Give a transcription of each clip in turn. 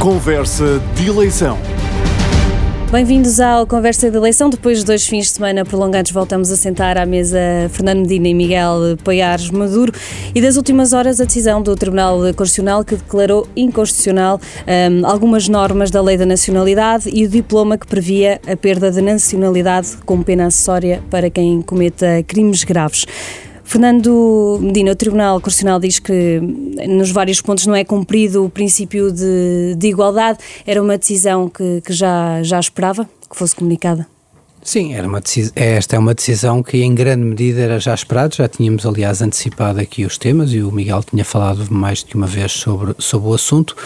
Conversa de eleição. Bem-vindos ao Conversa de Eleição. Depois de 2 fins de semana prolongados, voltamos a sentar à mesa Fernando Medina e Miguel Poiares Maduro. E das últimas horas, a decisão do Tribunal Constitucional que declarou inconstitucional algumas normas da Lei da Nacionalidade e o diploma que previa a perda de nacionalidade como pena acessória para quem cometa crimes graves. Fernando Medina, o Tribunal Constitucional diz que nos vários pontos não é cumprido o princípio de igualdade. Era uma decisão que já esperava que fosse comunicada? Sim, esta é uma decisão que em grande medida era já esperada. Já tínhamos, aliás, antecipado aqui os temas e o Miguel tinha falado mais de uma vez sobre o assunto.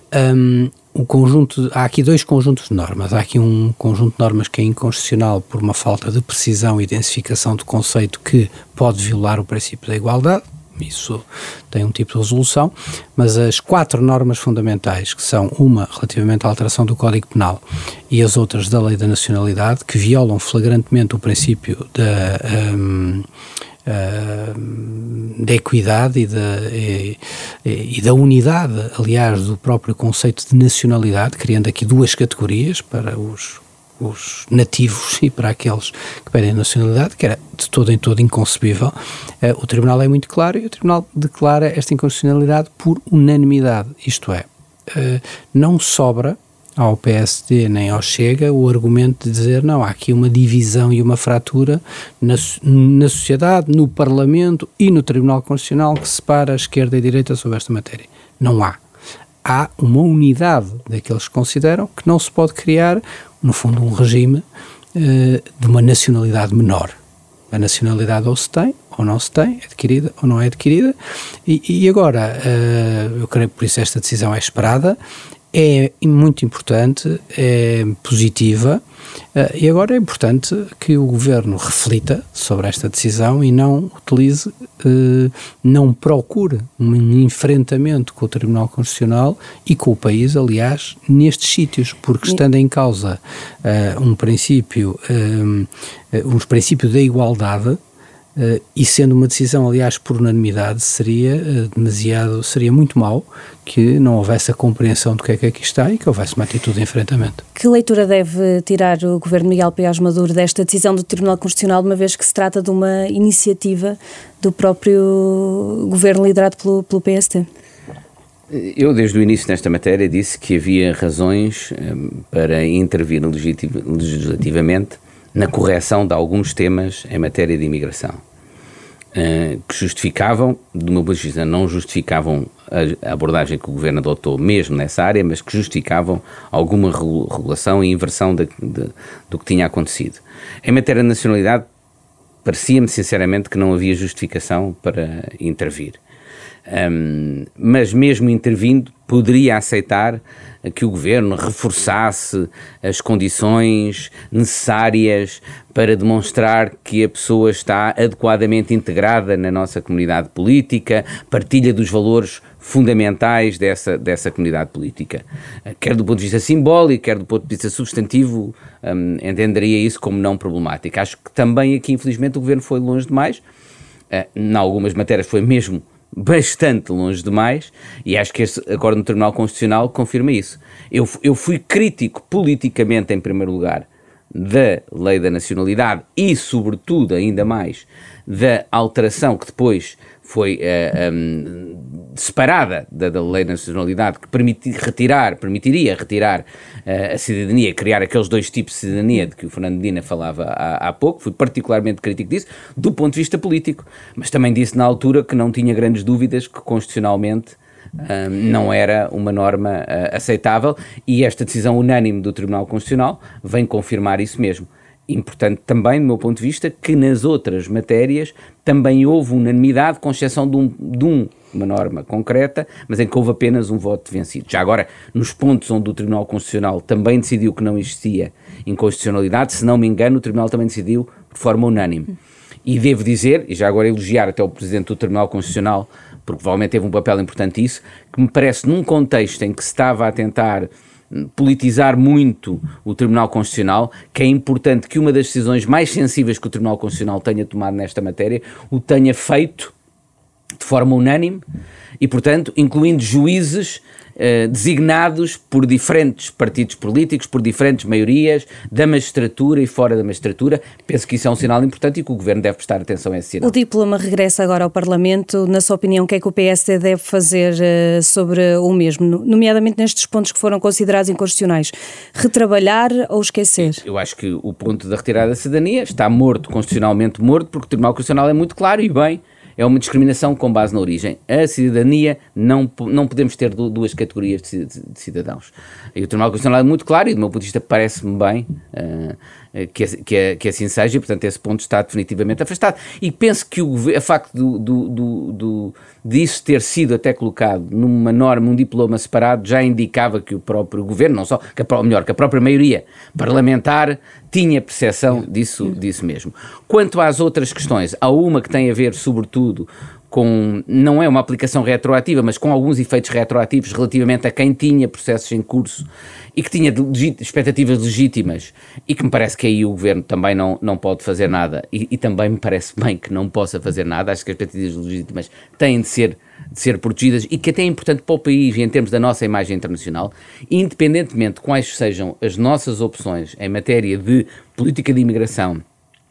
Há aqui 2 conjuntos de normas. Há aqui um conjunto de normas que é inconstitucional por uma falta de precisão e densificação do conceito que pode violar o princípio da igualdade. Isso tem um tipo de resolução, mas as 4 normas fundamentais, que são uma relativamente à alteração do Código Penal e as outras da Lei da Nacionalidade, que violam flagrantemente o princípio da equidade e da unidade, aliás, do próprio conceito de nacionalidade, criando aqui 2 categorias para os nativos e para aqueles que pedem nacionalidade, que era de todo em todo inconcebível. O Tribunal é muito claro e o Tribunal declara esta inconstitucionalidade por unanimidade, isto é, não sobra ao PSD nem ao Chega o argumento de dizer não, há aqui uma divisão e uma fratura na sociedade, no Parlamento e no Tribunal Constitucional que separa a esquerda e a direita sobre esta matéria. Não há. Há uma unidade daqueles que consideram que não se pode criar, no fundo, um regime de uma nacionalidade menor. A nacionalidade ou se tem ou não se tem, é adquirida ou não é adquirida, e agora, eu creio que por isso esta decisão é esperada, é muito importante, é positiva, e agora é importante que o Governo reflita sobre esta decisão e não utilize, não procure um enfrentamento com o Tribunal Constitucional e com o país, aliás, nestes sítios, porque estando em causa um princípio da igualdade, e sendo uma decisão, aliás, por unanimidade, seria muito mau que não houvesse a compreensão do que é que aqui está e que houvesse uma atitude de enfrentamento. Que leitura deve tirar o Governo Miguel Poiares Maduro desta decisão do Tribunal Constitucional, uma vez que se trata de uma iniciativa do próprio Governo liderado pelo PST? Eu, desde o início nesta matéria, disse que havia razões para intervir legislativamente na correção de alguns temas em matéria de imigração, que justificavam, do meu ponto de vista, não justificavam a abordagem que o Governo adotou mesmo nessa área, mas que justificavam alguma regulação e inversão do que tinha acontecido. Em matéria de nacionalidade, parecia-me sinceramente que não havia justificação para intervir. Mas mesmo intervindo, poderia aceitar que o Governo reforçasse as condições necessárias para demonstrar que a pessoa está adequadamente integrada na nossa comunidade política, partilha dos valores fundamentais dessa comunidade política. Quer do ponto de vista simbólico, quer do ponto de vista substantivo, entenderia isso como não problemático. Acho que também aqui, infelizmente, o Governo foi longe demais. Em algumas matérias foi mesmo bastante longe demais, e acho que este acordo no Tribunal Constitucional confirma isso. Eu fui crítico politicamente, em primeiro lugar, da Lei da Nacionalidade e, sobretudo, ainda mais, da alteração que depois foi separada da Lei da Nacionalidade, que permitiria retirar a cidadania, criar aqueles 2 tipos de cidadania de que o Fernando Medina falava há pouco. Fui particularmente crítico disso, do ponto de vista político, mas também disse na altura que não tinha grandes dúvidas que constitucionalmente não era uma norma aceitável, e esta decisão unânime do Tribunal Constitucional vem confirmar isso mesmo. Importante também, do meu ponto de vista, que nas outras matérias também houve unanimidade, com exceção de uma norma concreta, mas em que houve apenas um voto vencido. Já agora, nos pontos onde o Tribunal Constitucional também decidiu que não existia inconstitucionalidade, se não me engano, o Tribunal também decidiu de forma unânime. E devo dizer, e já agora elogiar até o Presidente do Tribunal Constitucional, porque provavelmente teve um papel importante nisso, que me parece, num contexto em que se estava a tentar politizar muito o Tribunal Constitucional, que é importante que uma das decisões mais sensíveis que o Tribunal Constitucional tenha tomado nesta matéria o tenha feito de forma unânime e, portanto, incluindo juízes designados por diferentes partidos políticos, por diferentes maiorias, da magistratura e fora da magistratura. Penso que isso é um sinal importante e que o Governo deve prestar atenção a esse sinal. O diploma regressa agora ao Parlamento. Na sua opinião, o que é que o PSD deve fazer sobre o mesmo, nomeadamente nestes pontos que foram considerados inconstitucionais? Retrabalhar ou esquecer? Eu acho que o ponto da retirada da cidadania está morto, constitucionalmente morto, porque o Tribunal Constitucional é muito claro e bem, é uma discriminação com base na origem. A cidadania, não podemos ter duas categorias de cidadãos. E o Tribunal Constitucional é muito claro e, do meu ponto de vista, parece-me bem que assim seja, e, portanto, esse ponto está definitivamente afastado. E penso que o facto disso ter sido até colocado numa norma, um diploma separado, já indicava que o próprio Governo, não só, que a própria maioria parlamentar tinha percepção disso mesmo. Quanto às outras questões, há uma que tem a ver, sobretudo, com, não é uma aplicação retroativa, mas com alguns efeitos retroativos relativamente a quem tinha processos em curso e que tinha expectativas legítimas e que me parece que aí o Governo também não pode fazer nada e também me parece bem que não possa fazer nada. Acho que as expectativas legítimas têm de ser protegidas e que até é importante para o país e em termos da nossa imagem internacional, independentemente de quais sejam as nossas opções em matéria de política de imigração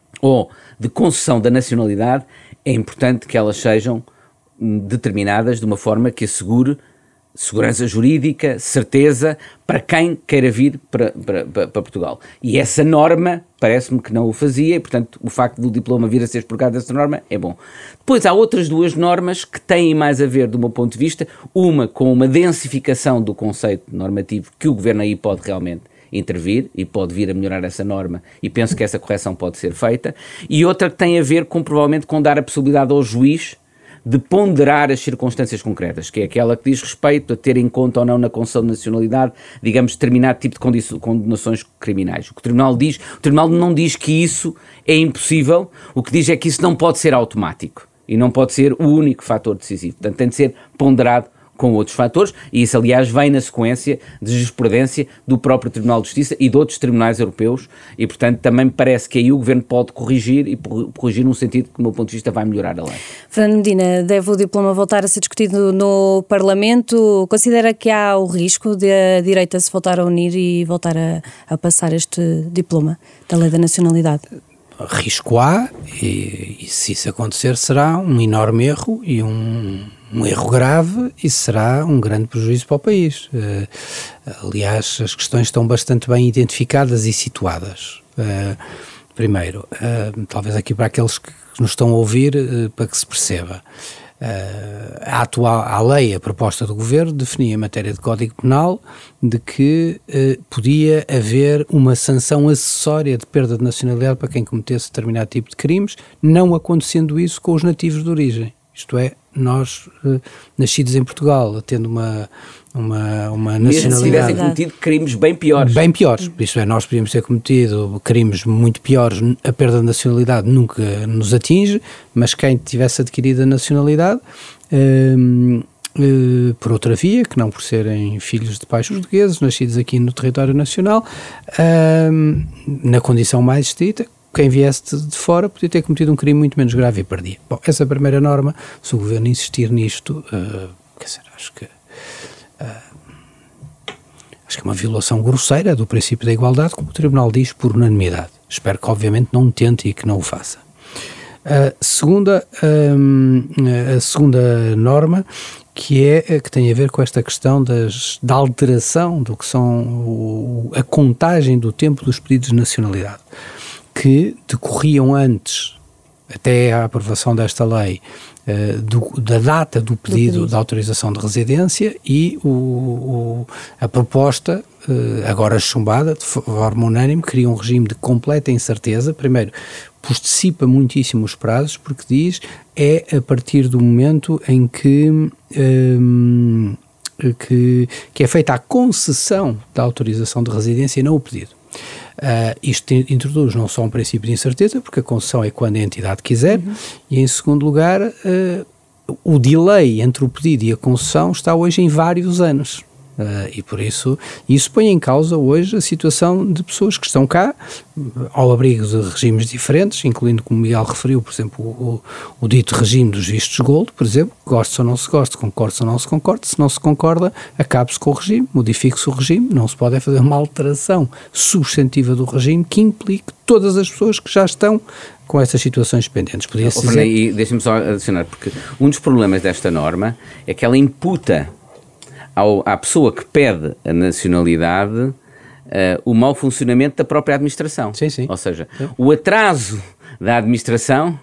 ou de concessão da nacionalidade, é importante que elas sejam determinadas de uma forma que assegure segurança jurídica, certeza para quem queira vir para Portugal. E essa norma parece-me que não o fazia e, portanto, o facto do diploma vir a ser expurgado dessa norma é bom. Depois há outras duas normas que têm mais a ver, do meu ponto de vista, uma com uma densificação do conceito normativo que o Governo aí pode realmente intervir e pode vir a melhorar essa norma e penso que essa correção pode ser feita, e outra que tem a ver provavelmente com dar a possibilidade ao juiz de ponderar as circunstâncias concretas, que é aquela que diz respeito a ter em conta ou não na concessão de nacionalidade, digamos, determinado tipo de condenações criminais. O que o Tribunal não diz que isso é impossível, o que diz é que isso não pode ser automático e não pode ser o único fator decisivo, portanto tem de ser ponderado com outros fatores, e isso, aliás, vem na sequência de jurisprudência do próprio Tribunal de Justiça e de outros tribunais europeus, e, portanto, também me parece que aí o Governo pode corrigir, e corrigir num sentido que, do meu ponto de vista, vai melhorar a lei. Fernando Medina, deve o diploma voltar a ser discutido no Parlamento? Considera que há o risco de a direita se voltar a unir e voltar a passar este diploma da Lei da Nacionalidade? Risco há, e se isso acontecer será um enorme erro e um erro grave e será um grande prejuízo para o país. Aliás, as questões estão bastante bem identificadas e situadas. Primeiro, talvez aqui para aqueles que nos estão a ouvir, para que se perceba, a lei, a proposta do Governo, definia em matéria de Código Penal de que podia haver uma sanção acessória de perda de nacionalidade para quem cometesse determinado tipo de crimes, não acontecendo isso com os nativos de origem. Isto é, nós, nascidos em Portugal, tendo uma nacionalidade... Mesmo se tivessem cometido crimes bem piores. Bem piores. Isto é, nós podíamos ter cometido crimes muito piores, a perda de nacionalidade nunca nos atinge, mas quem tivesse adquirido a nacionalidade... por outra via, que não por serem filhos de pais portugueses, nascidos aqui no território nacional, na condição mais estrita, quem viesse de fora podia ter cometido um crime muito menos grave e perdia. Bom, essa primeira norma, se o Governo insistir nisto, acho que é uma violação grosseira do princípio da igualdade, como o Tribunal diz, por unanimidade. Espero que, obviamente, não tente e que não o faça. A segunda norma, que tem a ver com esta questão da alteração do que são a contagem do tempo dos pedidos de nacionalidade, que decorriam antes, até à aprovação desta lei, da data do pedido de autorização de residência, e a proposta, agora chumbada, de forma unânime, cria um regime de completa incerteza. Primeiro, postecipa muitíssimo os prazos, porque diz a partir do momento em que é feita a concessão da autorização de residência e não o pedido. Isto introduz não só um princípio de incerteza, porque a concessão é quando a entidade quiser, e em segundo lugar, o delay entre o pedido e a concessão está hoje em vários anos. E por isso põe em causa hoje a situação de pessoas que estão cá ao abrigo de regimes diferentes, incluindo, como Miguel referiu, por exemplo, o dito regime dos vistos gold, por exemplo, goste ou não se goste, concorde ou não se concorde, se não se concorda, acabe-se com o regime, modifique-se o regime, não se pode fazer uma alteração substantiva do regime que implique todas as pessoas que já estão com essas situações pendentes. Podia-se dizer... E deixa-me só adicionar, porque um dos problemas desta norma é que ela imputa à pessoa que pede a nacionalidade o mau funcionamento da própria administração. Sim, sim. Ou seja, o atraso da administração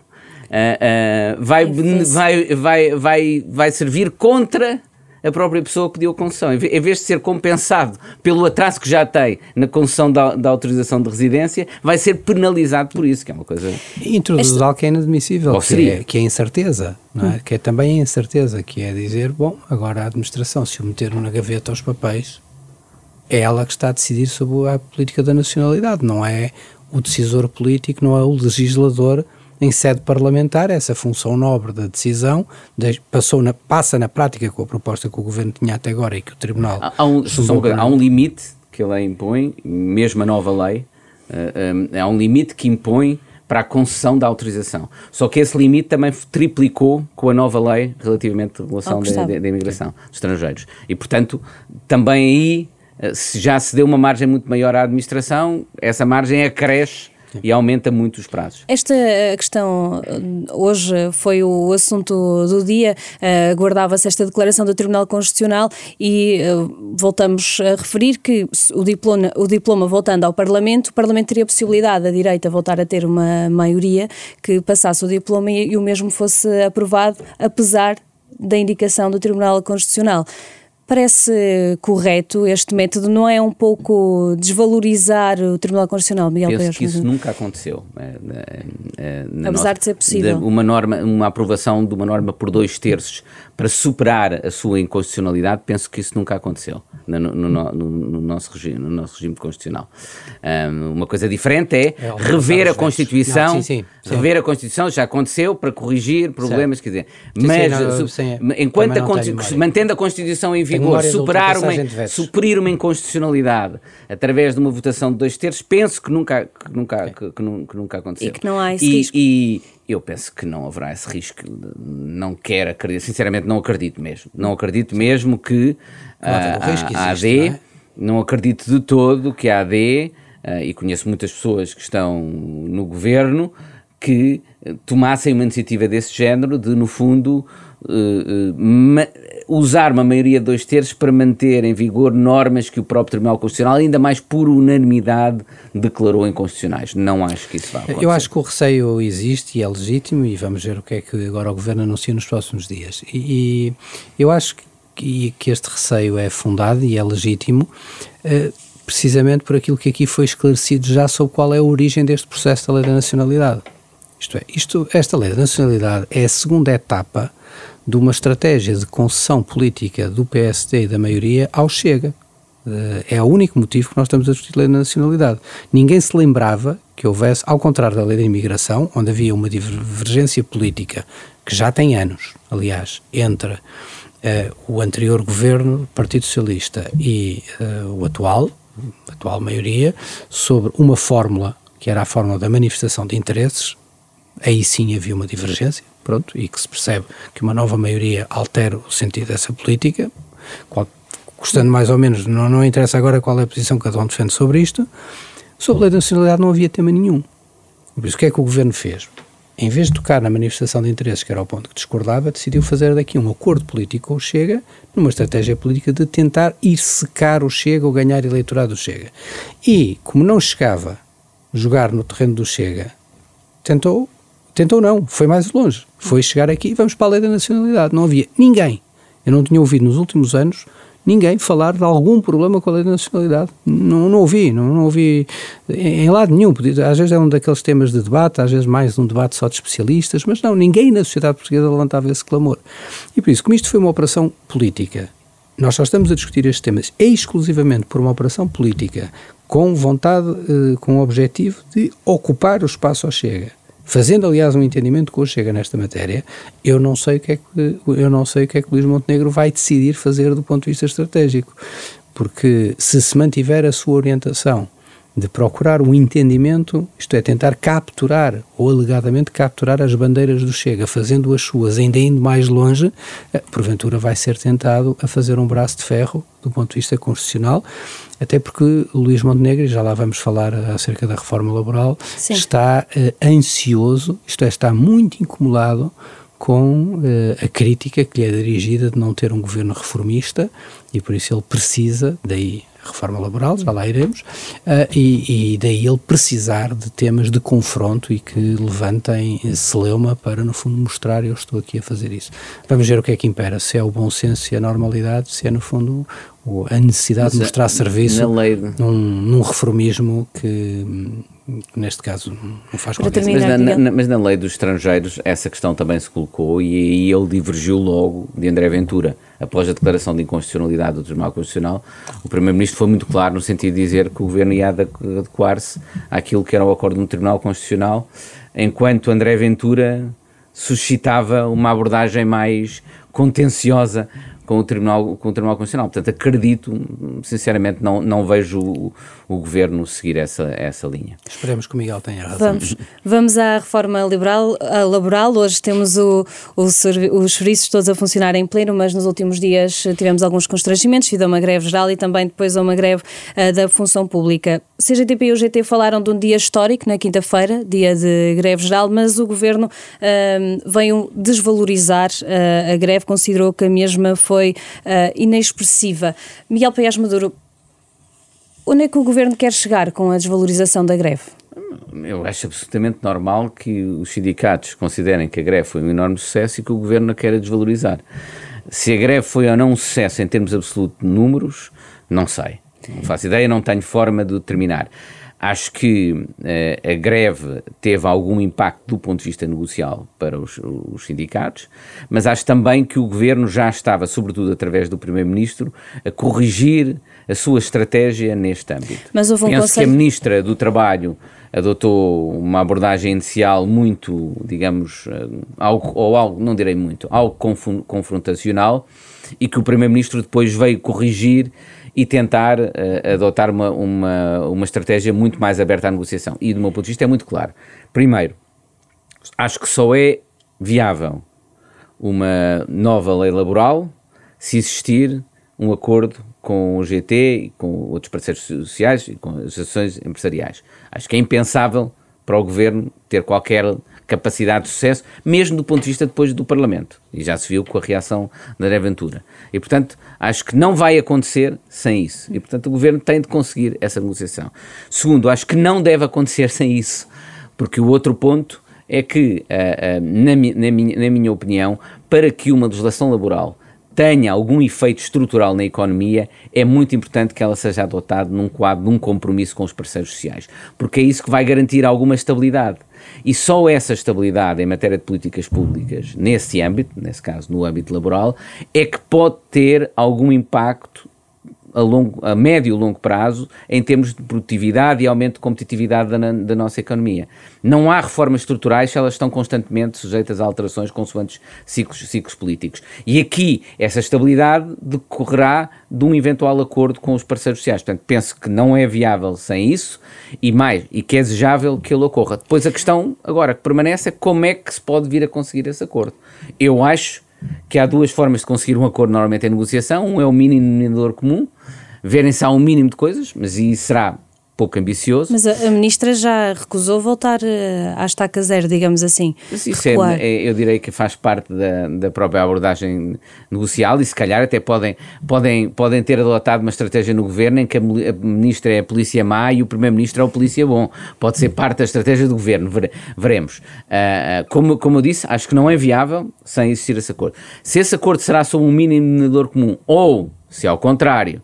vai servir contra a própria pessoa que pediu a concessão. Em vez de ser compensado pelo atraso que já tem na concessão da autorização de residência, vai ser penalizado por isso, que é uma coisa... Introduz algo que é inadmissível, que é incerteza, não é? Que é também a incerteza, que é dizer, bom, agora a administração, se o meter na gaveta aos papéis, é ela que está a decidir sobre a política da nacionalidade, não é o decisor político, não é o legislador em sede parlamentar. Essa função nobre da decisão passa na prática com a proposta que o Governo tinha até agora e que o Tribunal... Há um limite que a lei impõe, mesmo a nova lei, há um limite que impõe para a concessão da autorização. Só que esse limite também triplicou com a nova lei relativamente à regulação da imigração de estrangeiros. E, portanto, também aí, já se deu uma margem muito maior à administração, essa margem acresce e aumenta muito os prazos. Esta questão hoje foi o assunto do dia, aguardava-se esta declaração do Tribunal Constitucional e voltamos a referir que o diploma voltando ao Parlamento, o Parlamento teria a possibilidade, a direita, voltar a ter uma maioria que passasse o diploma e o mesmo fosse aprovado, apesar da indicação do Tribunal Constitucional. Parece correto este método? Não é um pouco desvalorizar o Tribunal Constitucional, Miguel Paiares? Penso que isso nunca aconteceu. Apesar de ser possível. Uma aprovação de uma norma por 2/3 para superar a sua inconstitucionalidade, penso que isso nunca aconteceu no nosso regime constitucional. Uma coisa diferente é rever a Constituição. Sim. Rever a Constituição já aconteceu para corrigir problemas, quer dizer, mantendo a Constituição em vigor, suprir uma inconstitucionalidade através de uma votação de 2/3, penso que nunca aconteceu. E que não há esse risco. E eu penso que não haverá esse risco, não quero acreditar, sinceramente não acredito mesmo que a AD, não acredito de todo que a AD, e conheço muitas pessoas que estão no governo, que tomassem uma iniciativa desse género de, no fundo, usar uma maioria de 2/3 para manter em vigor normas que o próprio Tribunal Constitucional, ainda mais por unanimidade, declarou inconstitucionais. Não acho que isso vá acontecer. Eu acho que o receio existe e é legítimo, e vamos ver o que é que agora o Governo anuncia nos próximos dias. E eu acho que este receio é fundado e é legítimo, precisamente por aquilo que aqui foi esclarecido já sobre qual é a origem deste processo da Lei da Nacionalidade. Esta Lei da Nacionalidade é a segunda etapa de uma estratégia de concessão política do PSD e da maioria ao Chega. É o único motivo que nós estamos a discutir a Lei da Nacionalidade. Ninguém se lembrava que houvesse, ao contrário da Lei da Imigração, onde havia uma divergência política, que já tem anos, aliás, entre o anterior governo, Partido Socialista, e a atual maioria, sobre uma fórmula, que era a fórmula da manifestação de interesses. Aí sim havia uma divergência, e que se percebe que uma nova maioria altera o sentido dessa política, custando mais ou menos, não interessa agora qual é a posição que cada um defende sobre isto. Sobre a Lei da Nacionalidade não havia tema nenhum. Por isso, o que é que o Governo fez? Em vez de tocar na manifestação de interesses, que era o ponto que discordava, decidiu fazer daqui um acordo político com o Chega, numa estratégia política de tentar ir secar o Chega ou ganhar eleitorado do Chega. E, como não chegava a jogar no terreno do Chega, tentou não, foi mais longe, foi chegar aqui e vamos para a Lei da Nacionalidade. Não havia ninguém, eu não tinha ouvido nos últimos anos, ninguém falar de algum problema com a Lei da Nacionalidade. Não ouvi em lado nenhum. Às vezes é um daqueles temas de debate, às vezes mais um debate só de especialistas, mas não, ninguém na sociedade portuguesa levantava esse clamor. E por isso, como isto foi uma operação política, nós só estamos a discutir estes temas exclusivamente por uma operação política, com vontade, com o objetivo de ocupar o espaço ao Chega. fazendo aliás um entendimento com o Chega nesta matéria, eu não sei o que é que Luís Montenegro vai decidir fazer do ponto de vista estratégico, porque se mantiver a sua orientação de procurar um entendimento, isto é, tentar capturar, ou alegadamente capturar as bandeiras do Chega, fazendo as suas, ainda indo mais longe, porventura vai ser tentado a fazer um braço de ferro do ponto de vista constitucional, até porque o Luís Montenegro, e já lá vamos falar acerca da reforma laboral, sim, está ansioso, isto é, está muito incomodado com a crítica que lhe é dirigida de não ter um governo reformista, e por isso ele precisa, daí a reforma laboral, já lá iremos, e daí ele precisar de temas de confronto e que levantem celeuma para, no fundo, mostrar eu estou aqui a fazer isso. Vamos ver o que é que impera, se é o bom senso e a normalidade, se é, no fundo, a necessidade de mostrar serviço num reformismo que neste caso não faz qualquer sentido. Mas na lei dos estrangeiros essa questão também se colocou e aí ele divergiu logo de André Ventura. Após a declaração de inconstitucionalidade do Tribunal Constitucional, o Primeiro-Ministro foi muito claro no sentido de dizer que o Governo ia adequar-se àquilo que era o acordo no Tribunal Constitucional, enquanto André Ventura suscitava uma abordagem mais contenciosa com o Tribunal Constitucional. Portanto, acredito, sinceramente, não vejo o Governo seguir essa linha. Esperemos que o Miguel tenha razão. Vamos à reforma laboral. Hoje temos os serviços todos a funcionar em pleno, mas nos últimos dias tivemos alguns constrangimentos devido a uma greve geral e também depois a uma greve da função pública. CGTP e o GT falaram de um dia histórico na quinta-feira, dia de greve geral, mas o Governo veio desvalorizar a greve, considerou que a mesma foi inexpressiva. Miguel Paiás Maduro, onde é que o Governo quer chegar com a desvalorização da greve? Eu acho absolutamente normal que os sindicatos considerem que a greve foi um enorme sucesso e que o Governo a queira desvalorizar. Se a greve foi ou não um sucesso em termos absolutos de números, não sei. Não faço ideia, não tenho forma de determinar. Acho que a greve teve algum impacto do ponto de vista negocial para os sindicatos, mas acho também que o Governo já estava, sobretudo através do Primeiro-Ministro, a corrigir a sua estratégia neste âmbito. Mas houve Penso que a Ministra do Trabalho adotou uma abordagem inicial muito, digamos, algo confrontacional, e que o Primeiro-Ministro depois veio corrigir e tentar adotar uma estratégia muito mais aberta à negociação. E do meu ponto de vista é muito claro. Primeiro, acho que só é viável uma nova lei laboral se existir um acordo com o GT e com outros parceiros sociais e com as associações empresariais. Acho que é impensável para o Governo ter qualquer capacidade de sucesso, mesmo do ponto de vista depois do Parlamento. E já se viu com a reação da André Ventura. E, portanto, acho que não vai acontecer sem isso. E, portanto, o Governo tem de conseguir essa negociação. Segundo, acho que não deve acontecer sem isso, porque o outro ponto é que, na minha opinião, para que uma legislação laboral tenha algum efeito estrutural na economia, é muito importante que ela seja adotada num quadro de um compromisso com os parceiros sociais, porque é isso que vai garantir alguma estabilidade. E só essa estabilidade em matéria de políticas públicas, nesse âmbito, nesse caso no âmbito laboral, é que pode ter algum impacto a médio e longo prazo em termos de produtividade e aumento de competitividade da nossa economia. Não há reformas estruturais se elas estão constantemente sujeitas a alterações consoante ciclos políticos. E aqui essa estabilidade decorrerá de um eventual acordo com os parceiros sociais. Portanto, penso que não é viável sem isso e que é desejável que ele ocorra. Depois a questão agora que permanece é como é que se pode vir a conseguir esse acordo. Eu acho que há duas formas de conseguir um acordo normalmente em negociação. Um é o mínimo denominador comum, verem se há um mínimo de coisas, mas isso será pouco ambicioso. Mas a Ministra já recusou voltar à estaca zero, digamos assim. Mas isso eu direi que faz parte da própria abordagem negocial e se calhar até podem ter adotado uma estratégia no Governo em que a Ministra é a polícia má e o Primeiro-Ministro é o polícia bom. Pode ser parte da estratégia do Governo, veremos. Como eu disse, acho que não é viável sem existir esse acordo. Se esse acordo será sobre um mínimo denominador comum ou, se ao contrário,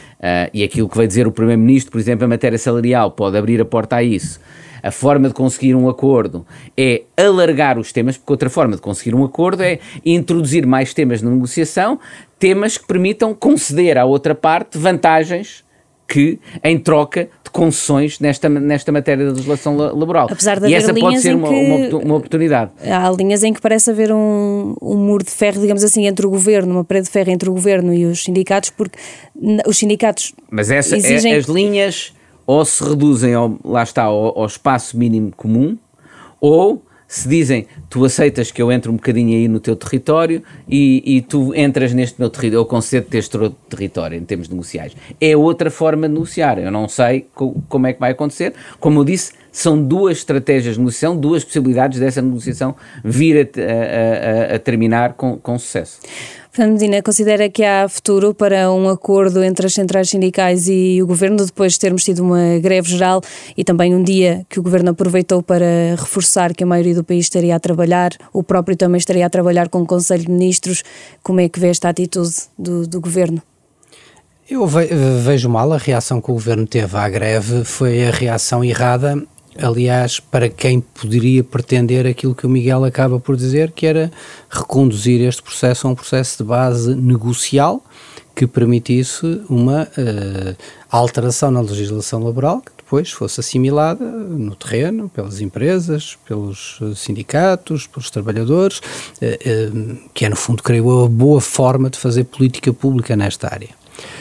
e aquilo que vai dizer o Primeiro-Ministro, por exemplo, em matéria salarial, pode abrir a porta a isso. A forma de conseguir um acordo é alargar os temas, porque outra forma de conseguir um acordo é introduzir mais temas na negociação, temas que permitam conceder à outra parte vantagens que, em troca de concessões nesta matéria da legislação laboral. Apesar de e haver essa pode ser linhas uma oportunidade. Há linhas em que parece haver um muro de ferro, digamos assim, entre o governo, uma parede de ferro entre o governo e os sindicatos, porque os sindicatos exigem... As linhas ou se reduzem ao espaço mínimo comum, ou se dizem, tu aceitas que eu entre um bocadinho aí no teu território e tu entras neste meu território, eu concedo-te este outro território em termos negociais. É outra forma de negociar, eu não sei como é que vai acontecer. Como eu disse, são duas estratégias de negociação, duas possibilidades dessa negociação vir a terminar com sucesso. Fernando Medina, considera que há futuro para um acordo entre as centrais sindicais e o Governo, depois de termos tido uma greve geral e também um dia que o Governo aproveitou para reforçar que a maioria do país estaria a trabalhar, o próprio também estaria a trabalhar com o Conselho de Ministros? Como é que vê esta atitude do Governo? Eu vejo mal a reação que o Governo teve à greve, foi a reação errada. Aliás, para quem poderia pretender aquilo que o Miguel acaba por dizer, que era reconduzir este processo a um processo de base negocial que permitisse uma alteração na legislação laboral que depois fosse assimilada no terreno pelas empresas, pelos sindicatos, pelos trabalhadores, que é no fundo, creio eu, a boa forma de fazer política pública nesta área.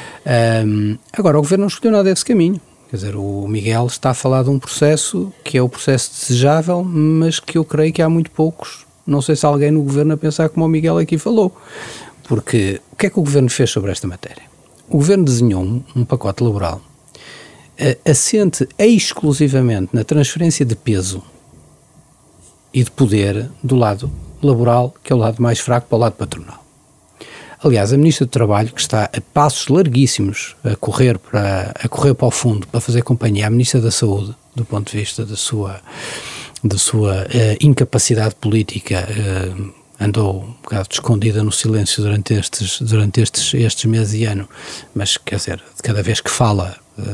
Agora, o Governo não escolheu nada desse caminho. Quer dizer, o Miguel está a falar de um processo que é o processo desejável, mas que eu creio que há muito poucos, não sei se há alguém no Governo a pensar como o Miguel aqui falou. Porque o que é que o Governo fez sobre esta matéria? O Governo desenhou um pacote laboral assente exclusivamente na transferência de peso e de poder do lado laboral, que é o lado mais fraco, para o lado patronal. Aliás, a Ministra do Trabalho, que está a passos larguíssimos a correr para o fundo para fazer companhia à Ministra da Saúde, do ponto de vista da sua incapacidade política, andou um bocado escondida no silêncio durante estes meses e ano, mas quer dizer, cada vez que fala,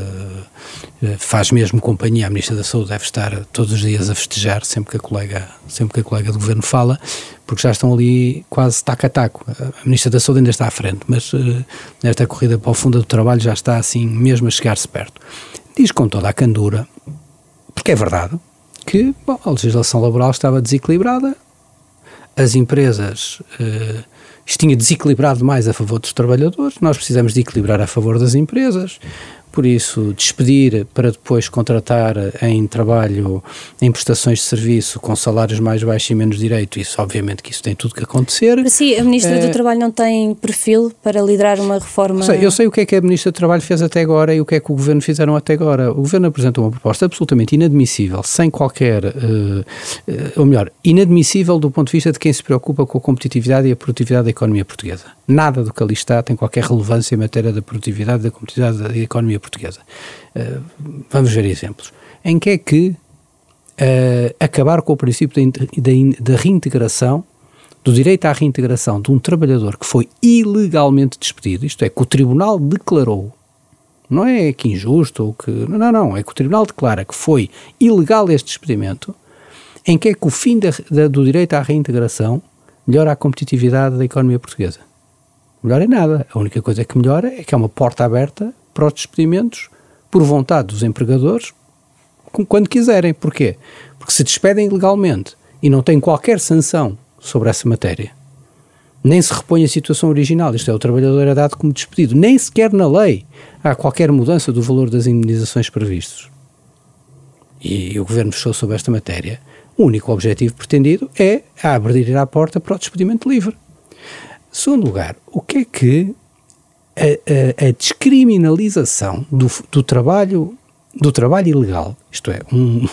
faz mesmo companhia. A Ministra da Saúde deve estar todos os dias a festejar sempre que a colega do Governo fala, porque já estão ali quase taco a taco. A Ministra da Saúde ainda está à frente, mas nesta corrida para o fundo do trabalho já está assim mesmo a chegar-se perto. Diz com toda a candura, porque é verdade, que a legislação laboral estava desequilibrada, as empresas isto tinha desequilibrado mais a favor dos trabalhadores, nós precisamos de equilibrar a favor das empresas, por isso despedir para depois contratar em trabalho, em prestações de serviço com salários mais baixos e menos direito, isso obviamente que isso tem tudo que acontecer. Para si, a Ministra do Trabalho não tem perfil para liderar uma reforma? Eu sei o que é que a Ministra do Trabalho fez até agora e o que é que o Governo fizeram até agora. O Governo apresentou uma proposta absolutamente inadmissível, sem qualquer, ou melhor, inadmissível do ponto de vista de quem se preocupa com a competitividade e a produtividade da economia portuguesa. Nada do que ali está tem qualquer relevância em matéria da produtividade e da competitividade da economia portuguesa. Vamos ver exemplos. Em que é que acabar com o princípio da reintegração, do direito à reintegração de um trabalhador que foi ilegalmente despedido, isto é, que o Tribunal declarou, não é que injusto ou que... Não, é que o Tribunal declara que foi ilegal este despedimento, em que é que o fim do direito à reintegração melhora a competitividade da economia portuguesa? Melhora em nada. A única coisa que melhora é que há uma porta aberta para os despedimentos por vontade dos empregadores quando quiserem. Porquê? Porque se despedem ilegalmente e não têm qualquer sanção sobre essa matéria, nem se repõe a situação original, isto é, o trabalhador é dado como despedido, nem sequer na lei há qualquer mudança do valor das indemnizações previstos. E o Governo fechou sobre esta matéria. O único objetivo pretendido é abrir a porta para o despedimento livre. Segundo lugar, o que é que a descriminalização do trabalho ilegal, isto é,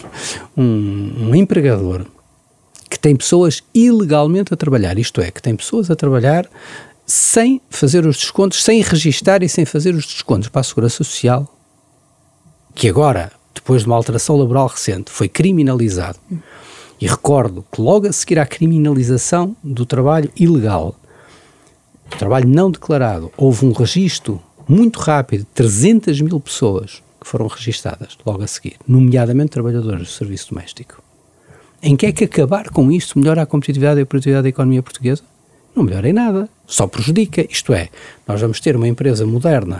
um empregador que tem pessoas ilegalmente a trabalhar, isto é, que tem pessoas a trabalhar sem fazer os descontos, sem registar e sem fazer os descontos para a Segurança Social, que agora, depois de uma alteração laboral recente, foi criminalizado. E recordo que logo a seguir à criminalização do trabalho ilegal, do trabalho não declarado, houve um registro muito rápido de 300 mil pessoas que foram registadas logo a seguir, nomeadamente trabalhadores do serviço doméstico. Em que é que acabar com isto melhora a competitividade e a produtividade da economia portuguesa? Não melhora em nada, só prejudica. Isto é, nós vamos ter uma empresa moderna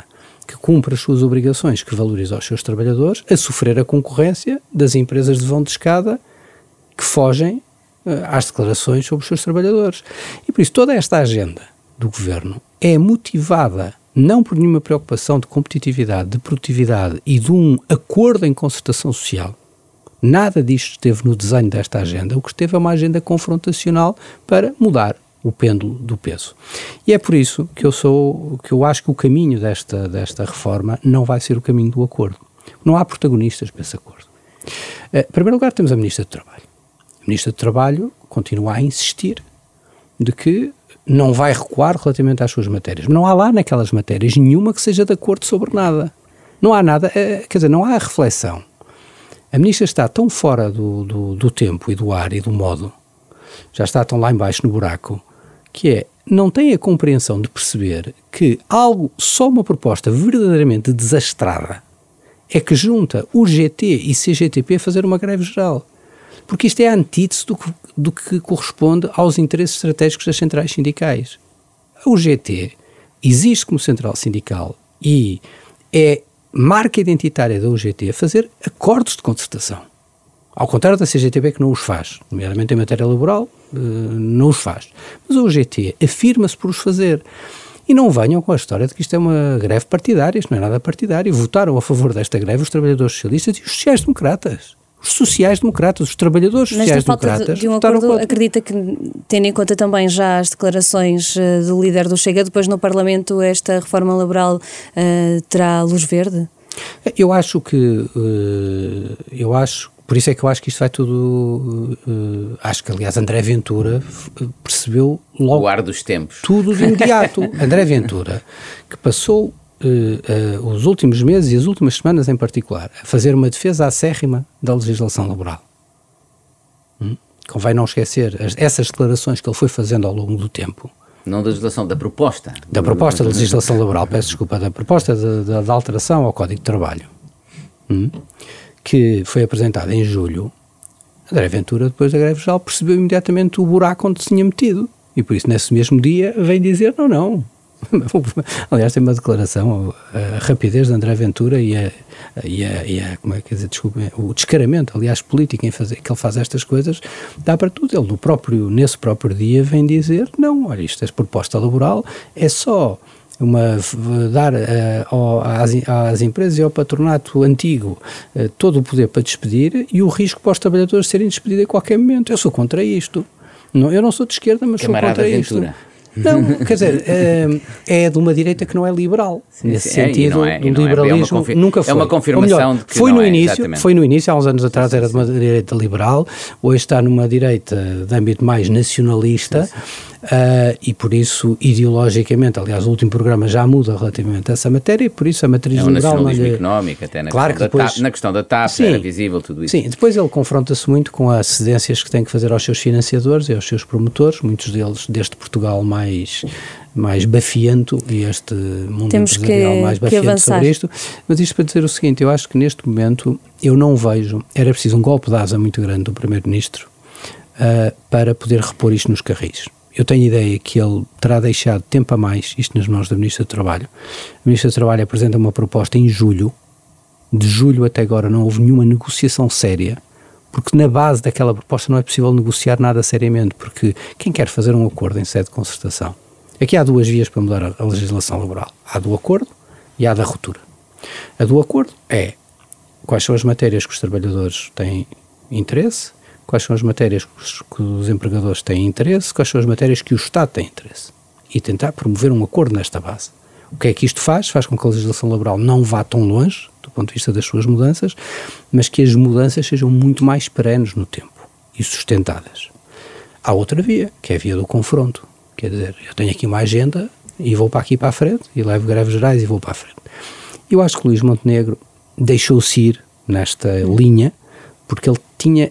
que cumpre as suas obrigações, que valoriza os seus trabalhadores, a sofrer a concorrência das empresas de vão de escada que fogem às declarações sobre os seus trabalhadores. E por isso toda esta agenda do Governo é motivada não por nenhuma preocupação de competitividade, de produtividade e de um acordo em concertação social. Nada disto esteve no desenho desta agenda. O que esteve é uma agenda confrontacional para mudar o pêndulo do peso. E é por isso que eu acho que o caminho desta reforma não vai ser o caminho do acordo. Não há protagonistas para esse acordo. Em primeiro lugar, temos a Ministra do Trabalho. A Ministra do Trabalho continua a insistir de que não vai recuar relativamente às suas matérias. Não há lá naquelas matérias nenhuma que seja de acordo sobre nada. Não há nada, quer dizer, não há reflexão. A Ministra está tão fora do tempo e do ar e do modo, já está tão lá embaixo no buraco, que não tem a compreensão de perceber que só uma proposta verdadeiramente desastrada é que junta o GT e CGTP a fazer uma greve geral. Porque isto é a antítese do que corresponde aos interesses estratégicos das centrais sindicais. O GT existe como central sindical e é marca identitária da UGT a fazer acordos de concertação. Ao contrário da CGTP, que não os faz, nomeadamente em matéria laboral, não os faz. Mas a UGT afirma-se por os fazer. E não venham com a história de que isto é uma greve partidária, isto não é nada partidário. Votaram a favor desta greve os trabalhadores socialistas e os sociais-democratas. Os sociais-democratas, os trabalhadores sociais-democratas. Nesta falta de um acordo, acredita que, tendo em conta também já as declarações do líder do Chega, depois no Parlamento esta reforma laboral terá luz verde? Por isso é que eu acho que isto vai tudo, acho que aliás André Ventura percebeu logo o ar dos tempos. Tudo de imediato. André Ventura, que passou os últimos meses e as últimas semanas em particular a fazer uma defesa acérrima da legislação laboral. Convém não esquecer essas declarações que ele foi fazendo ao longo do tempo. Não da legislação, da proposta. Da proposta da legislação laboral, peço desculpa, da proposta de alteração ao Código de Trabalho, que foi apresentada em julho. André Ventura, depois da greve geral, percebeu imediatamente o buraco onde se tinha metido. E por isso, nesse mesmo dia, vem dizer não. Aliás, tem uma declaração, a rapidez de André Ventura e como é que dizer, desculpe, o descaramento, aliás, político em fazer, que ele faz estas coisas, dá para tudo. Ele nesse próprio dia vem dizer, não, olha, isto é proposta laboral, é só dar às empresas e ao patronato antigo todo o poder para despedir e o risco para os trabalhadores serem despedidos a qualquer momento. Eu sou contra isto. Eu não sou de esquerda, mas Camarada sou contra Ventura. isto. Não, quer dizer, é de uma direita que não é liberal. Nesse sentido, o liberalismo nunca foi. É uma confirmação de que foi não no é, início, exatamente. Foi no início, há uns anos atrás era de uma direita liberal, hoje está numa direita de âmbito mais nacionalista. E por isso, ideologicamente, aliás, o último programa já muda relativamente a essa matéria, e por isso a matriz liberal... É um nacionalismo económico, até na questão da TAP, sim, era visível tudo isso. Sim, depois ele confronta-se muito com as cedências que tem que fazer aos seus financiadores e aos seus promotores, muitos deles deste Portugal mais bafiento e este mundo empresarial mais bafiento sobre isto. Mas isto para dizer o seguinte, eu acho que neste momento eu não vejo, era preciso um golpe de asa muito grande do Primeiro-Ministro para poder repor isto nos carris. Eu tenho ideia que ele terá deixado tempo a mais isto nas mãos da Ministra do Trabalho. A Ministra do Trabalho apresenta uma proposta em julho. De julho até agora não houve nenhuma negociação séria, porque na base daquela proposta não é possível negociar nada seriamente, porque quem quer fazer um acordo em sede de concertação? Aqui há duas vias para mudar a legislação laboral. Há do acordo e há da ruptura. A do acordo é quais são as matérias que os trabalhadores têm interesse, quais são as matérias que os empregadores têm interesse, quais são as matérias que o Estado tem interesse. E tentar promover um acordo nesta base. O que é que isto faz? Faz com que a legislação laboral não vá tão longe, do ponto de vista das suas mudanças, mas que as mudanças sejam muito mais perenes no tempo e sustentadas. Há outra via, que é a via do confronto. Quer dizer, eu tenho aqui uma agenda e vou para aqui para a frente, e levo greves gerais e vou para a frente. Eu acho que Luís Montenegro deixou-se ir nesta linha, porque ele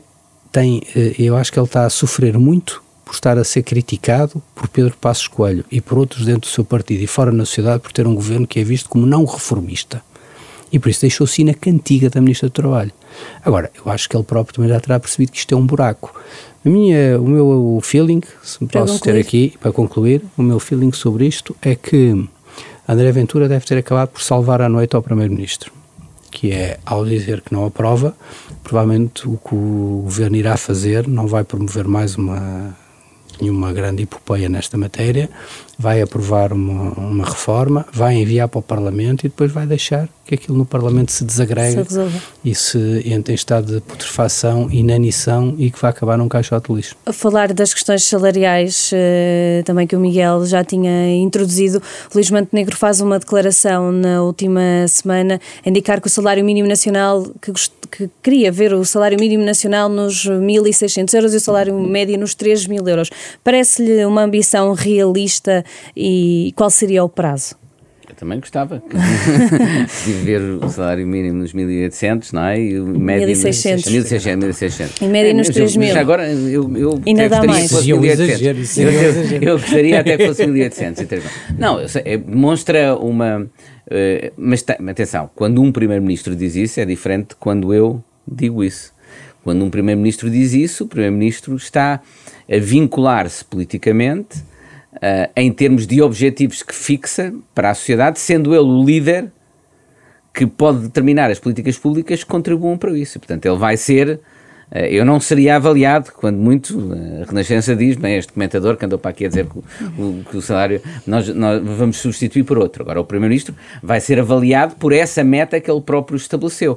eu acho que ele está a sofrer muito por estar a ser criticado por Pedro Passos Coelho e por outros dentro do seu partido e fora na sociedade por ter um governo que é visto como não reformista. E por isso deixou-se ir na cantiga da Ministra do Trabalho. Agora, eu acho que ele próprio também já terá percebido que isto é um buraco. O meu feeling, se me posso ter aqui, para concluir, o meu feeling sobre isto é que André Ventura deve ter acabado por salvar a noite ao Primeiro-Ministro, que é, ao dizer que não aprova, provavelmente o que o Governo irá fazer não vai promover mais nenhuma grande epopeia nesta matéria, vai aprovar uma reforma, vai enviar para o Parlamento e depois vai deixar que aquilo no Parlamento se desagregue e se entre em estado de putrefação, inanição e que vai acabar num caixote de lixo. A falar das questões salariais, também que o Miguel já tinha introduzido, Luís Montenegro faz uma declaração na última semana a indicar que o salário mínimo nacional, que queria ver o salário mínimo nacional nos 1.600 euros e o salário médio nos 3.000 euros. Parece-lhe uma ambição realista e qual seria o prazo? Eu também gostava de ver o salário mínimo nos 1.800, não é? E o médio 1.600. 1.600. Em média nos 3.000. Agora eu ainda dá mais. Eu gostaria até que fosse 1.800. Não, demonstra uma... mas atenção, quando um Primeiro-Ministro diz isso é diferente de quando eu digo isso. Quando um Primeiro-Ministro diz isso, o Primeiro-Ministro está a vincular-se politicamente em termos de objetivos que fixa para a sociedade, sendo ele o líder que pode determinar as políticas públicas que contribuam para isso. Portanto, ele vai ser... eu não seria avaliado, quando muito, a Renascença diz, bem, este comentador que andou para aqui a dizer que o salário nós vamos substituir por outro. Agora o Primeiro-Ministro vai ser avaliado por essa meta que ele próprio estabeleceu.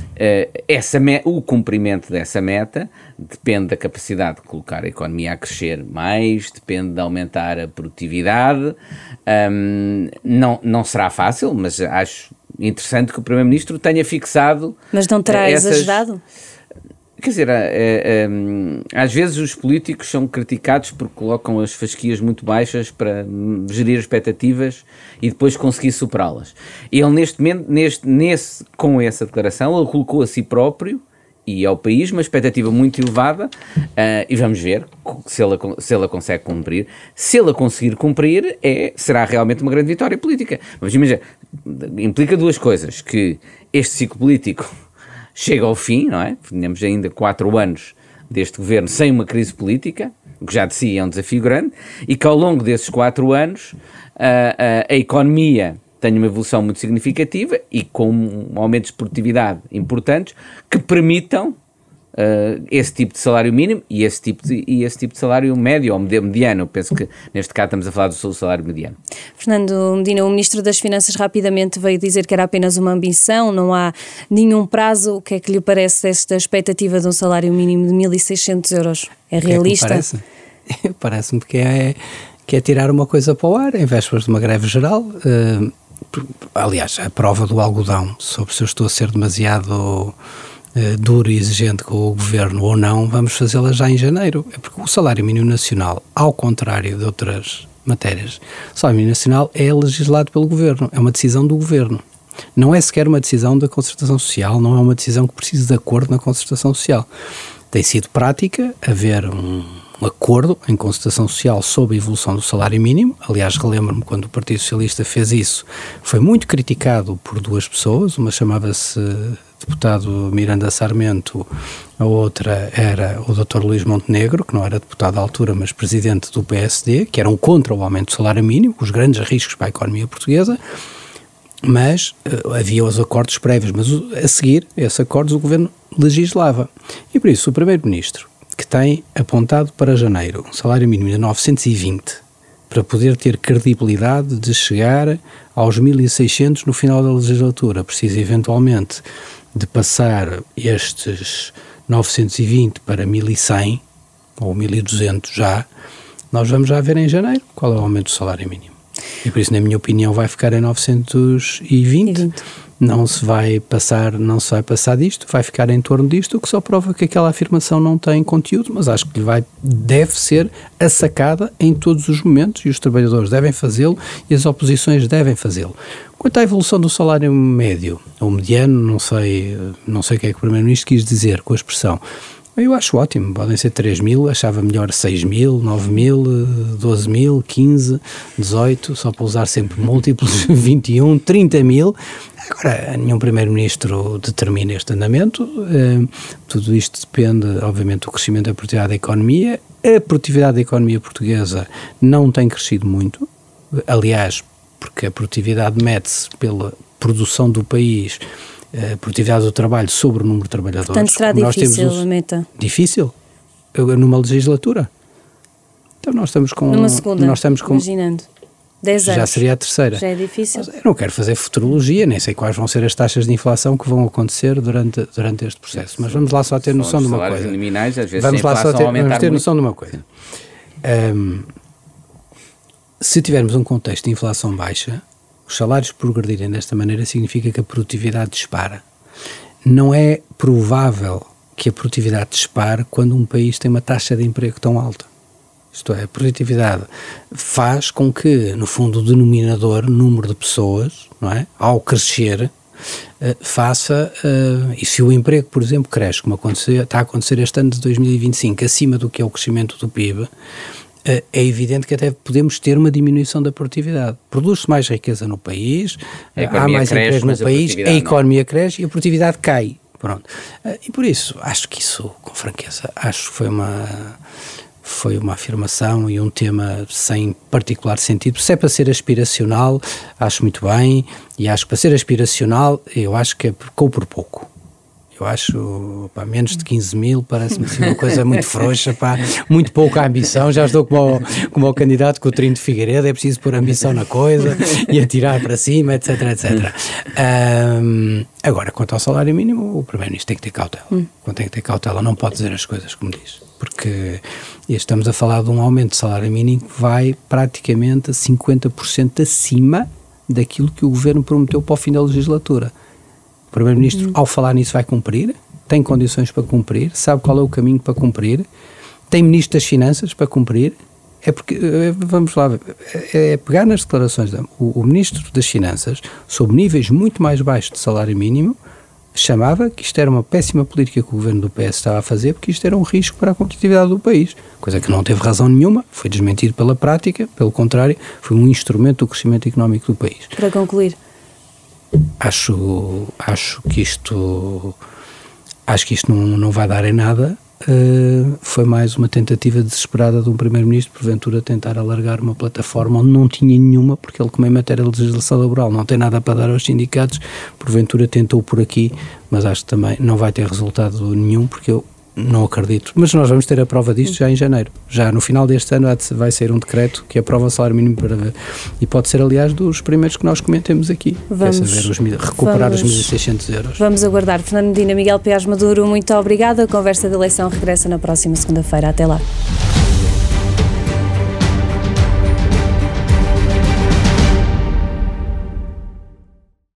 O cumprimento dessa meta depende da capacidade de colocar a economia a crescer mais, depende de aumentar a produtividade. Não será fácil, mas acho interessante que o Primeiro-Ministro tenha fixado... Mas não terá exagerado? Quer dizer, às vezes os políticos são criticados porque colocam as fasquias muito baixas para gerir expectativas e depois conseguir superá-las. Ele, neste momento, com essa declaração, ele colocou a si próprio e ao país uma expectativa muito elevada e vamos ver se ela consegue cumprir. Se ela conseguir cumprir, será realmente uma grande vitória política. Mas imagina, implica duas coisas, que este ciclo político chega ao fim, não é? Tínhamos ainda 4 anos deste governo sem uma crise política, o que já de si é um desafio grande, e que ao longo desses 4 anos a economia tem uma evolução muito significativa e com aumentos de produtividade importantes que permitam esse tipo de salário mínimo e esse tipo de salário médio ou mediano. Eu penso que neste caso estamos a falar do salário mediano. Fernando Medina, o Ministro das Finanças rapidamente veio dizer que era apenas uma ambição, não há nenhum prazo. O que é que lhe parece esta expectativa de um salário mínimo de 1.600 euros? É realista? Parece-me que é tirar uma coisa para o ar em vésperas de uma greve geral. Aliás, a prova do algodão sobre se eu estou a ser demasiado duro e exigente com o Governo ou não, vamos fazê-la já em janeiro. É porque o salário mínimo nacional, ao contrário de outras matérias, o salário mínimo nacional é legislado pelo Governo, é uma decisão do Governo. Não é sequer uma decisão da concertação social, não é uma decisão que precise de acordo na concertação social. Tem sido prática haver um acordo em concertação social sobre a evolução do salário mínimo. Aliás, relembro-me quando o Partido Socialista fez isso, foi muito criticado por 2 pessoas, uma chamava-se deputado Miranda Sarmento, a outra era o Dr. Luís Montenegro, que não era deputado à altura, mas presidente do PSD, que eram contra o aumento do salário mínimo, os grandes riscos para a economia portuguesa, mas havia os acordos prévios, mas a seguir, esses acordos, o Governo legislava. E por isso, o Primeiro-Ministro, que tem apontado para janeiro um salário mínimo de 920, para poder ter credibilidade de chegar aos 1.600 no final da legislatura, precisa eventualmente de passar estes 920 para 1.100 ou 1.200 já. Nós vamos já ver em janeiro qual é o aumento do salário mínimo. E por isso, na minha opinião, vai ficar em 920. Não se vai passar disto, vai ficar em torno disto, o que só prova que aquela afirmação não tem conteúdo, mas acho que deve ser assacada em todos os momentos e os trabalhadores devem fazê-lo e as oposições devem fazê-lo. Quanto à evolução do salário médio, ou mediano, não sei o que é que o Primeiro-Ministro quis dizer com a expressão. Eu acho ótimo, podem ser 3.000, achava melhor 6.000, 9.000, 12.000, 15, 18, só para usar sempre múltiplos, 21, 30.000. Agora, nenhum Primeiro-Ministro determina este andamento, tudo isto depende, obviamente, do crescimento da produtividade da economia. A produtividade da economia portuguesa não tem crescido muito, aliás, porque a produtividade mede-se pela produção do país, a produtividade do trabalho sobre o número de trabalhadores. Portanto, será difícil a meta? Difícil? Numa legislatura? Então nós estamos com... Numa segunda, imaginando. 10 anos. Já seria a terceira. Já é difícil. Mas eu não quero fazer futurologia, nem sei quais vão ser as taxas de inflação que vão acontecer durante este processo. Mas vamos lá só ter noção de uma coisa. Nominais, às vezes vamos lá só ter noção de uma coisa. Se tivermos um contexto de inflação baixa, os salários progredirem desta maneira significa que a produtividade dispara. Não é provável que a produtividade dispare quando um país tem uma taxa de emprego tão alta. Isto é, a produtividade faz com que, no fundo, o denominador, número de pessoas, não é, ao crescer, e se o emprego, por exemplo, cresce, como está a acontecer este ano de 2025, acima do que é o crescimento do PIB, é evidente que até podemos ter uma diminuição da produtividade. Produz-se mais riqueza no país, há mais emprego no país, a economia cresce e a produtividade cai. Pronto. E por isso, acho que isso, com franqueza, acho que foi uma afirmação e um tema sem particular sentido. Se é para ser aspiracional, acho muito bem, e acho que para ser aspiracional, eu acho que ficou por pouco. Eu acho, menos de 15 mil parece-me assim uma coisa muito frouxa, muito pouca ambição. Já estou como o candidato Coutinho de Figueiredo, é preciso pôr ambição na coisa e atirar para cima, etc, etc. Agora, quanto ao salário mínimo, o Primeiro-Ministro tem que ter cautela. Quando tem que ter cautela, não pode dizer as coisas como diz, porque estamos a falar de um aumento de salário mínimo que vai praticamente a 50% acima daquilo que o Governo prometeu para o fim da legislatura. O Primeiro-Ministro, ao falar nisso, vai cumprir, tem condições para cumprir, sabe qual é o caminho para cumprir, tem Ministro das Finanças para cumprir. É porque, vamos lá, é pegar nas declarações, o Ministro das Finanças, sob níveis muito mais baixos de salário mínimo, chamava que isto era uma péssima política que o Governo do PS estava a fazer, porque isto era um risco para a competitividade do país, coisa que não teve razão nenhuma, foi desmentido pela prática, pelo contrário, foi um instrumento do crescimento económico do país. Para concluir, Acho que isto não vai dar em nada. Foi mais uma tentativa desesperada de um Primeiro-Ministro, porventura, tentar alargar uma plataforma onde não tinha nenhuma, porque ele, como em matéria de legislação laboral não tem nada para dar aos sindicatos, porventura tentou por aqui, mas acho que também não vai ter resultado nenhum, porque eu não acredito. Mas nós vamos ter a prova disto já em janeiro. Já no final deste ano vai sair um decreto que aprova o salário mínimo e pode ser, aliás, dos primeiros que nós comentemos aqui. Recuperar os 1.600 euros. Vamos aguardar. Fernando Medina, Miguel Paiares Maduro, muito obrigada. A conversa de eleição regressa na próxima segunda-feira. Até lá.